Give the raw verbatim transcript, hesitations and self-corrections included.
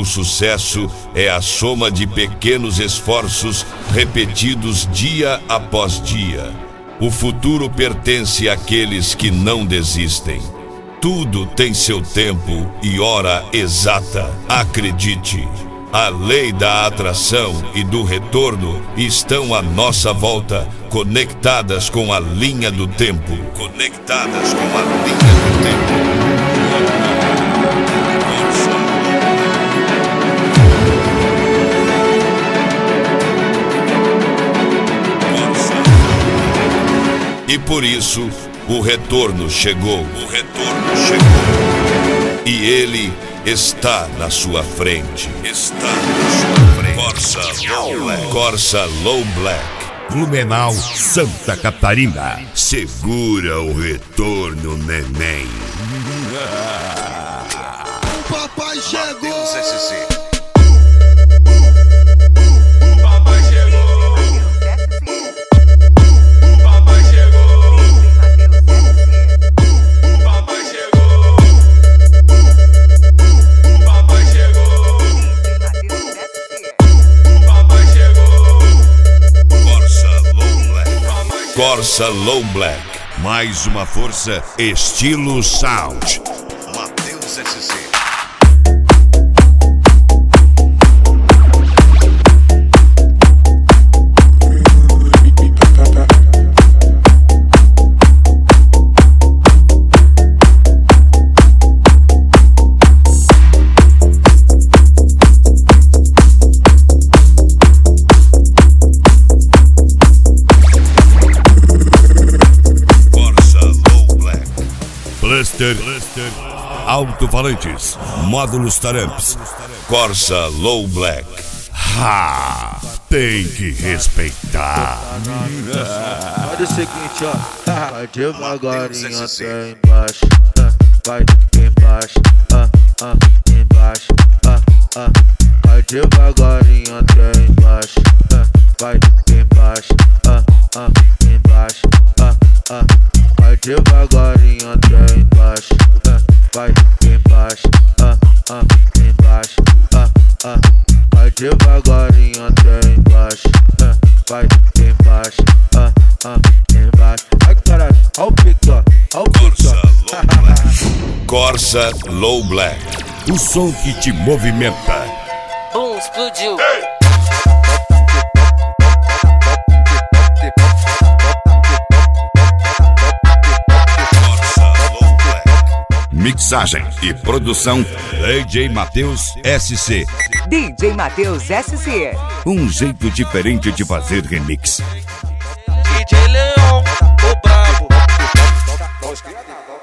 O sucesso é a soma de pequenos esforços repetidos dia após dia. O futuro pertence àqueles que não desistem. Tudo tem seu tempo e hora exata. Acredite, a lei da atração e do retorno estão à nossa volta, conectadas com a linha do tempo. Conectadas com a linha do tempo. E por isso, o retorno chegou. O retorno chegou. E ele está na sua frente. Está na sua frente. Corsa Low Black. Corsa Low Black. Blumenau, Santa Catarina. Segura o retorno, neném. O papai chegou. Mateus S C. Corsa Low Black. Mais uma força, estilo Sound. Mateus S C. Cluster, alto-falantes, módulos Taramps. Corsa Low Black. Ha! Tem que respeitar. Olha o seguinte, ó. Vai devagarinho até embaixo. Vai embaixo, ah, ah, embaixo, ah, ah. Vai devagarinho até embaixo. Vai embaixo, ah, ah, embaixo, ah, ah. Vai devagarinho até embaixo, vai embaixo, ah, ah, embaixo, ah, ah. Vai devagarinho até embaixo, vai embaixo, ah, ah, embaixo. Ai caralho, ó o pico, ó o pico. Corsa Low Black. O som que te movimenta. Bum, explodiu. Mixagem e produção D J Mateus S C. D J Mateus S C. Um jeito diferente de fazer remix. D J Leão, o brabo.